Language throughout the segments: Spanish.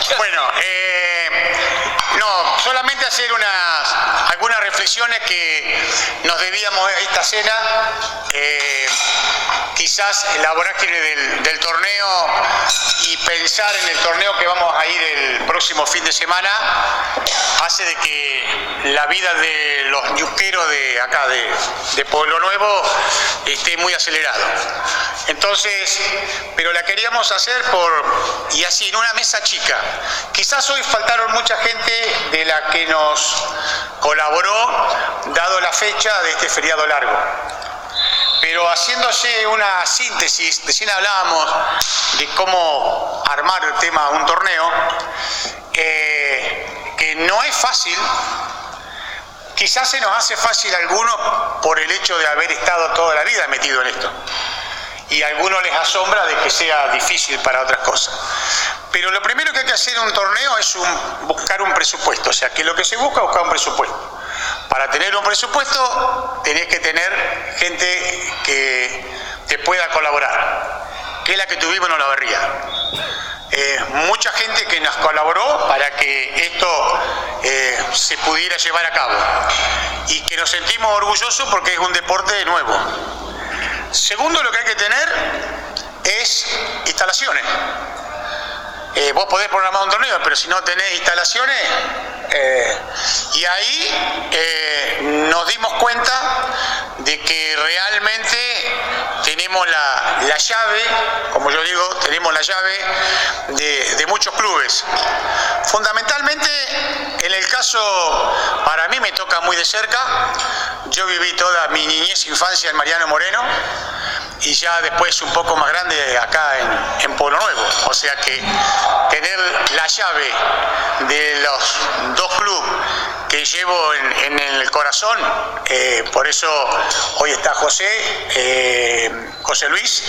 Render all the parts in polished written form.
Bueno, no, solamente hacer algunas reflexiones que nos debíamos a esta cena. Quizás la vorágine del torneo y pensar en el torneo que vamos a ir el próximo fin de semana hace de que la vida de los ñuqueros de acá, de Pueblo Nuevo, esté muy acelerado. Entonces, pero la queríamos hacer y así, en una mesa chica. Quizás hoy faltaron mucha gente de la que nos colaboró, dado la fecha de este feriado largo. Pero haciéndose una síntesis, recién hablábamos de cómo armar el tema de un torneo, que no es fácil. Quizás se nos hace fácil a algunos por el hecho de haber estado toda la vida metido en esto. Y a algunos les asombra de que sea difícil para otras cosas. Pero lo primero que hay que hacer en un torneo es buscar un presupuesto. O sea, que lo que se busca es buscar un presupuesto. Para tener un presupuesto tenés que tener gente que te pueda colaborar, que es la que tuvimos en Olavarría. Mucha gente que nos colaboró para que esto se pudiera llevar a cabo y que nos sentimos orgullosos porque es un deporte nuevo. Segundo, lo que hay que tener es instalaciones. Vos podés programar un torneo, pero si no tenés instalaciones, y ahí nos dimos cuenta de que realmente tenemos la llave, como yo digo, tenemos la llave de muchos clubes. Fundamentalmente, en el caso, para mí me toca muy de cerca. Yo viví toda mi niñez e infancia en Mariano Moreno y ya después un poco más grande acá en Pueblo Nuevo. O sea que tener la llave de los dos clubes que llevo en el corazón, por eso hoy está José Luis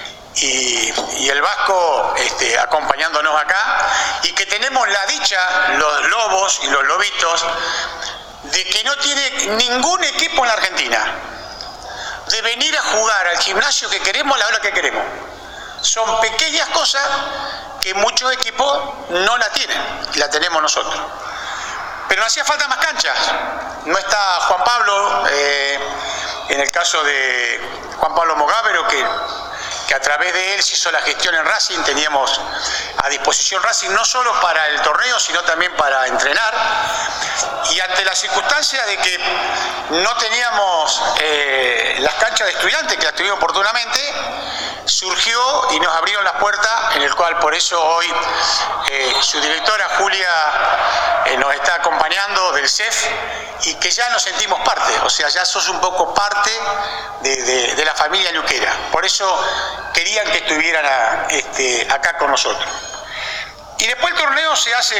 y el Vasco acompañándonos acá, y que tenemos la dicha, los lobos y los lobitos, de que no tiene ningún equipo en la Argentina de venir a jugar al gimnasio que queremos a la hora que queremos. Son pequeñas cosas que muchos equipos no la tienen, y la tenemos nosotros. Pero no hacía falta más canchas. No está Juan Pablo, en el caso de Juan Pablo Mogávero, que a través de él se hizo la gestión en Racing. Teníamos a disposición Racing no solo para el torneo, sino también para entrenar. Y ante la circunstancia de que no teníamos las canchas de estudiantes, que las tuvimos oportunamente, surgió y nos abrieron las puertas, en el cual por eso hoy su directora Julia nos está acompañando del CEF, y que ya nos sentimos parte, o sea, ya sos un poco parte de la familia ñuquera. Por eso querían que estuvieran acá con nosotros. Y después el torneo se hace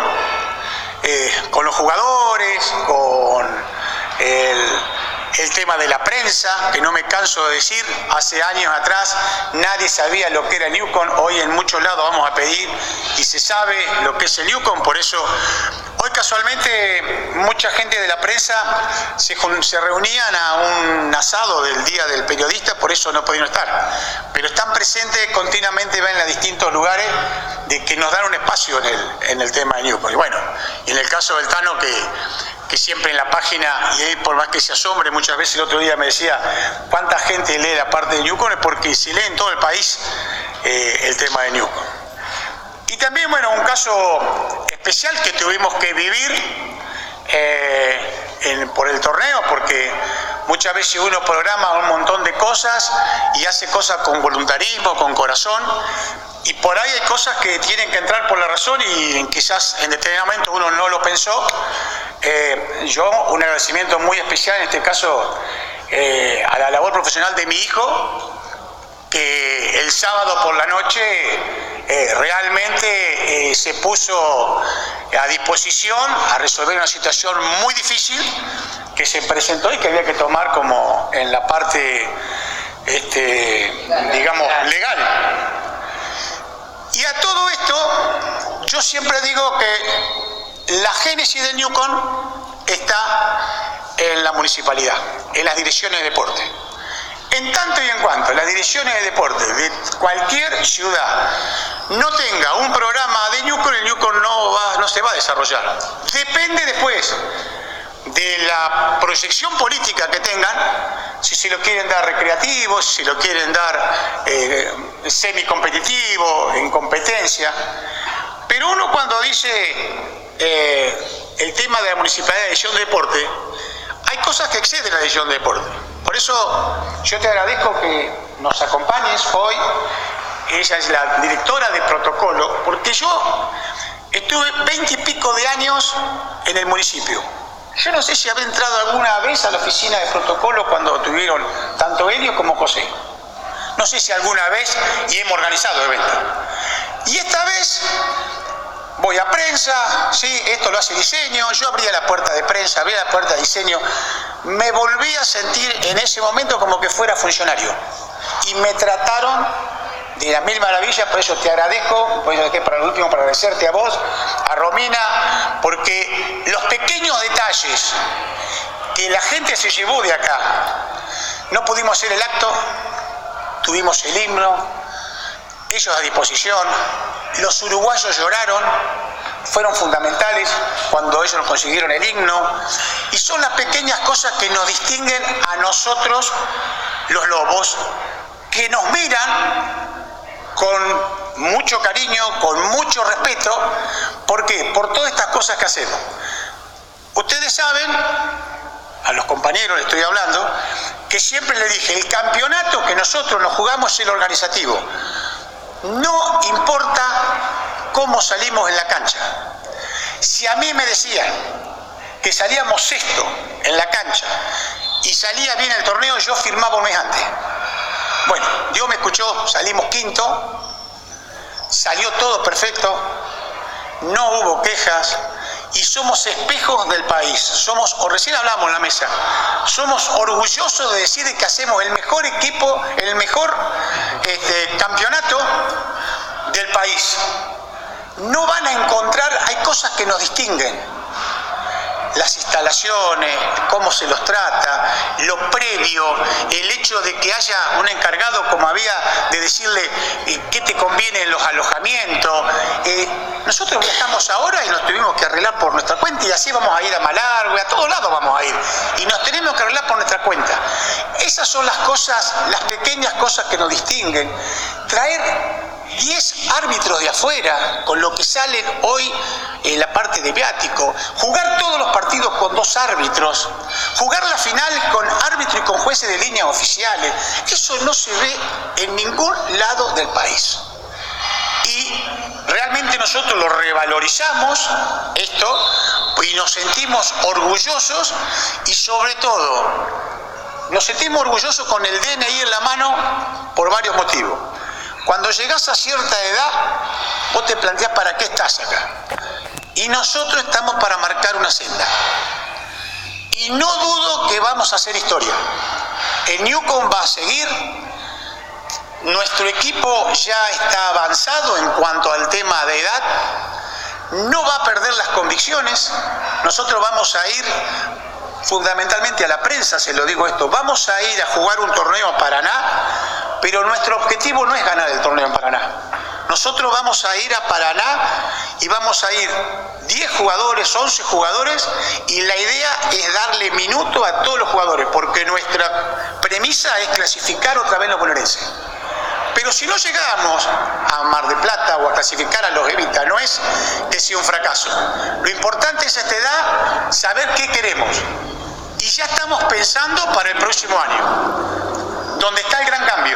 con los jugadores, con el tema de la prensa, que no me canso de decir, hace años atrás nadie sabía lo que era Newcom. Hoy en muchos lados vamos a pedir y se sabe lo que es el Newcom. Por eso hoy casualmente mucha gente de la prensa se reunían a un asado del Día del Periodista, por eso no pudieron estar, pero están presentes continuamente, van a distintos lugares de que nos dan un espacio en el tema de Newcom. Y bueno, y en el caso del Tano, que siempre en la página, y él por más que se asombre, muchas veces el otro día me decía cuánta gente lee la parte de Newcom, es porque se lee en todo el país el tema de Newcom. Y también, bueno, un caso especial que tuvimos que vivir por el torneo, porque muchas veces uno programa un montón de cosas y hace cosas con voluntarismo, con corazón, y por ahí hay cosas que tienen que entrar por la razón y quizás en determinado momento uno no lo pensó. Yo un agradecimiento muy especial en este caso a la labor profesional de mi hijo, que el sábado por la noche realmente se puso a disposición a resolver una situación muy difícil que se presentó y que había que tomar como en la parte digamos legal. Y a todo esto yo siempre digo que la génesis de Newcom está en la municipalidad, en las direcciones de deporte. En tanto y en cuanto las direcciones de deporte de cualquier ciudad no tenga un programa de Newcom, el Newcom se va a desarrollar. Depende después de la proyección política que tengan, si se lo quieren dar recreativo, si lo quieren dar semicompetitivo, en competencia. Pero uno cuando dice el tema de la municipalidad de División de Deporte, hay cosas que exceden a la División de Deporte. Por eso yo te agradezco que nos acompañes hoy. Ella es la directora de protocolo, porque yo estuve 20 y pico de años en el municipio. Yo no sé si habré entrado alguna vez a la oficina de protocolo cuando tuvieron tanto Helio como José. No sé si alguna vez, y hemos organizado eventos. Y esta vez voy a prensa, sí, esto lo hace diseño, yo abría la puerta de prensa, abría la puerta de diseño, me volví a sentir en ese momento como que fuera funcionario. Y me trataron de las mil maravillas, por eso te agradezco, por eso dejé para el último para agradecerte a vos, a Romina, porque los pequeños detalles que la gente se llevó de acá, no pudimos hacer el acto, tuvimos el himno, ellos a disposición, los uruguayos lloraron, fueron fundamentales cuando ellos nos consiguieron el himno, y son las pequeñas cosas que nos distinguen a nosotros, los lobos, que nos miran con mucho cariño, con mucho respeto. ¿Por qué? Por todas estas cosas que hacemos. Ustedes saben, a los compañeros les estoy hablando, que siempre les dije, el campeonato que nosotros nos jugamos es el organizativo. No importa cómo salimos en la cancha. Si a mí me decían que salíamos sexto en la cancha y salía bien el torneo, yo firmaba un mes antes. Bueno, Dios me escuchó, salimos quinto, salió todo perfecto, no hubo quejas y somos espejos del país. Somos, o recién hablamos en la mesa, somos orgullosos de decir que hacemos el mejor equipo, el mejor campeonato del país. No van a encontrar, hay cosas que nos distinguen. Las instalaciones, cómo se los trata, lo previo, el hecho de que haya un encargado, como había, de decirle qué te conviene en los alojamientos. Nosotros viajamos ahora y nos tuvimos que arreglar por nuestra cuenta, y así vamos a ir a Malargüe, a todos lados vamos a ir, y nos tenemos que arreglar por nuestra cuenta. Esas son las cosas, las pequeñas cosas que nos distinguen. Traer 10 árbitros de afuera, con lo que salen hoy en la parte de viático, jugar todos los partidos con 2 árbitros, jugar la final con árbitro y con jueces de línea oficiales, eso no se ve en ningún lado del país. Y realmente nosotros lo revalorizamos esto y nos sentimos orgullosos, y sobre todo nos sentimos orgullosos con el DNI en la mano por varios motivos. Cuando llegás a cierta edad, vos te planteás para qué estás acá. Y nosotros estamos para marcar una senda. Y no dudo que vamos a hacer historia. El Newcom va a seguir. Nuestro equipo ya está avanzado en cuanto al tema de edad. No va a perder las convicciones. Nosotros vamos a ir, fundamentalmente a la prensa se lo digo esto, vamos a ir a jugar un torneo a Paraná, pero nuestro objetivo no es ganar el torneo en Paraná. Nosotros vamos a ir a Paraná y vamos a ir 10 jugadores, 11 jugadores, y la idea es darle minuto a todos los jugadores, porque nuestra premisa es clasificar otra vez los bonaerenses. Pero si no llegamos a Mar del Plata o a clasificar a los Evita, no es que sea un fracaso. Lo importante es a esta edad saber qué queremos. Y ya estamos pensando para el próximo año, donde está el gran cambio.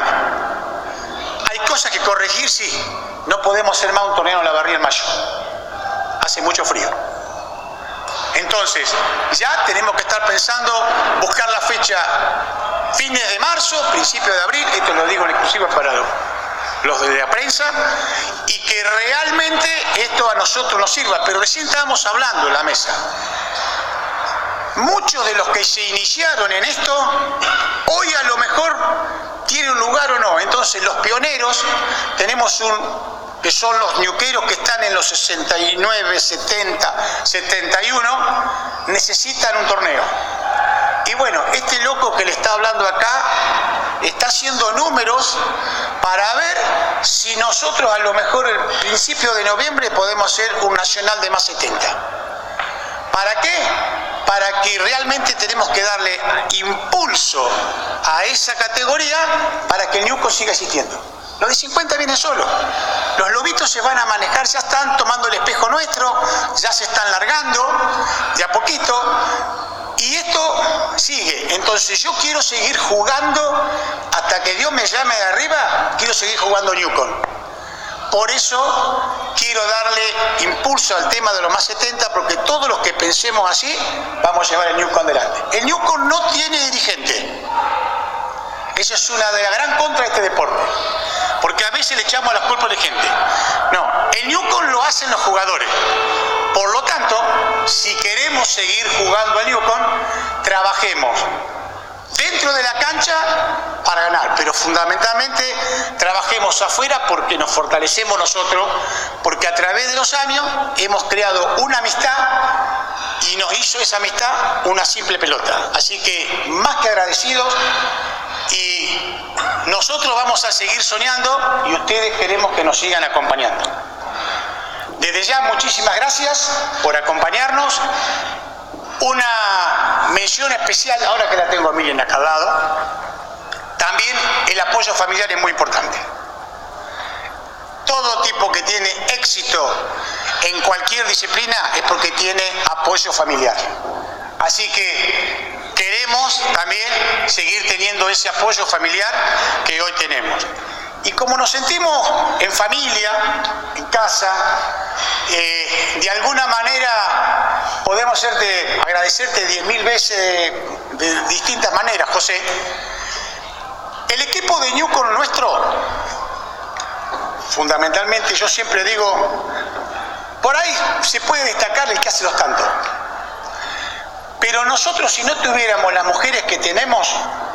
Hay cosas que corregir, sí. No podemos hacer más un torneo en La Barría en mayo. Hace mucho frío. Entonces, ya tenemos que estar pensando, buscar la fecha fines de marzo, principio de abril, esto lo digo en exclusiva para los de la prensa, y que realmente esto a nosotros nos sirva. Pero recién estábamos hablando en la mesa. Muchos de los que se iniciaron en esto, hoy a lo mejor tienen un lugar o no. Entonces los pioneros, tenemos que son los ñuqueros que están en los 69, 70, 71, necesitan un torneo. Y bueno, este loco que le está hablando acá está haciendo números para ver si nosotros a lo mejor el principio de noviembre podemos hacer un nacional de más 70. ¿Para qué? Para que realmente tenemos que darle impulso a esa categoría para que el Ñuco siga existiendo. Los de 50 vienen solos. Los lobitos se van a manejar, ya están tomando el espejo nuestro, ya se están largando de a poquito. Y esto sigue. Entonces yo quiero seguir jugando hasta que Dios me llame de arriba, quiero seguir jugando Newcon. Por eso quiero darle impulso al tema de los más 70, porque todos los que pensemos así, vamos a llevar el Newcon adelante. El Newcon no tiene dirigente. Esa es una de las gran contra de este deporte. Porque a veces le echamos la culpa a la gente. No, el Newcon lo hacen los jugadores. Por lo tanto, si queremos seguir jugando al Newcon, trabajemos dentro de la cancha para ganar, pero fundamentalmente trabajemos afuera porque nos fortalecemos nosotros, porque a través de los años hemos creado una amistad y nos hizo esa amistad una simple pelota. Así que más que agradecidos, y nosotros vamos a seguir soñando y ustedes queremos que nos sigan acompañando. Desde ya, muchísimas gracias por acompañarnos. Una mención especial, ahora que la tengo a Miriam acá al lado, también el apoyo familiar es muy importante. Todo tipo que tiene éxito en cualquier disciplina es porque tiene apoyo familiar. Así que queremos también seguir teniendo ese apoyo familiar que hoy tenemos. Y como nos sentimos en familia, en casa, de alguna manera podemos agradecerte 10.000 veces de distintas maneras, José. El equipo de Newcon nuestro, fundamentalmente, yo siempre digo, por ahí se puede destacar el que hace los tantos. Pero nosotros, si no tuviéramos las mujeres que tenemos,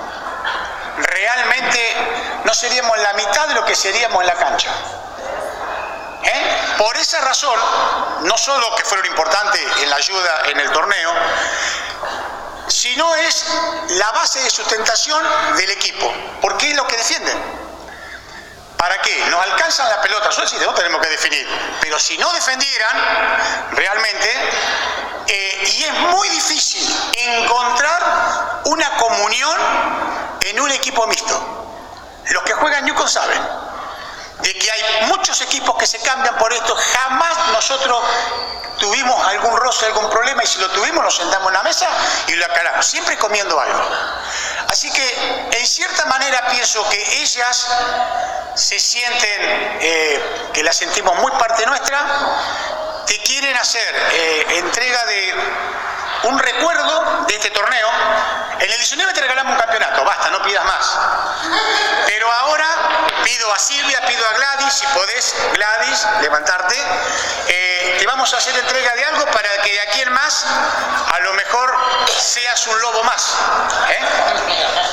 realmente no seríamos la mitad de lo que seríamos en la cancha. Por esa razón, no solo que fueron importantes en la ayuda en el torneo, sino es la base de sustentación del equipo, porque es lo que defienden. ¿Para qué? Nos alcanzan las pelotas, eso sí, no tenemos que definir, pero si no defendieran realmente, y es muy difícil encontrar una comunión en un equipo mixto. Los que juegan Newcon saben de que hay muchos equipos que se cambian por esto. Jamás nosotros tuvimos algún roce, algún problema, y si lo tuvimos nos sentamos en la mesa y lo aclaramos, siempre comiendo algo. Así que en cierta manera pienso que ellas se sienten, que las sentimos muy parte nuestra, que quieren hacer entrega de un recuerdo de este torneo. En el 19 te regalamos un campeonato, basta, no pidas más. Pero ahora pido a Silvia, pido a Gladys, si podés, Gladys, levantarte, te vamos a hacer entrega de algo para que de aquí en más a lo mejor seas un lobo más.